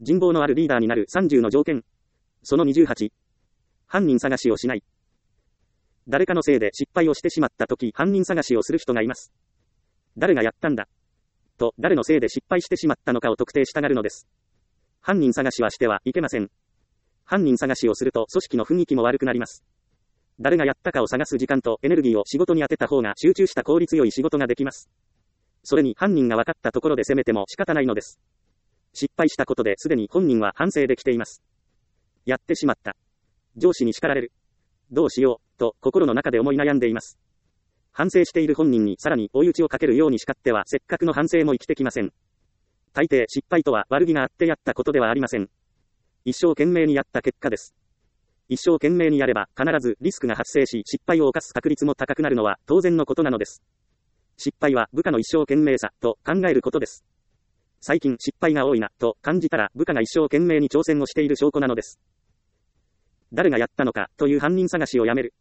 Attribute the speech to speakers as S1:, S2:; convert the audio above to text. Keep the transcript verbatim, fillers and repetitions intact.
S1: 人望のあるリーダーになるさんじゅうの条件。そのにじゅうはち。犯人探しをしない。誰かのせいで失敗をしてしまったとき、犯人探しをする人がいます。誰がやったんだと、誰のせいで失敗してしまったのかを特定したがるのです。犯人探しはしてはいけません。犯人探しをすると組織の雰囲気も悪くなります。誰がやったかを探す時間とエネルギーを仕事に当てた方が集中した効率よい仕事ができます。それに犯人が分かったところで責めても仕方ないのです。失敗したことですでに本人は反省できています。やってしまった。上司に叱られる。どうしよう、と心の中で思い悩んでいます。反省している本人にさらに追い打ちをかけるように叱ってはせっかくの反省も生きてきません。大抵失敗とは悪気があってやったことではありません。一生懸命にやった結果です。一生懸命にやれば必ずリスクが発生し失敗を犯す確率も高くなるのは当然のことなのです。失敗は部下の一生懸命さと考えることです。最近失敗が多いなと感じたら部下が一生懸命に挑戦をしている証拠なのです。誰がやったのかという犯人探しをやめる。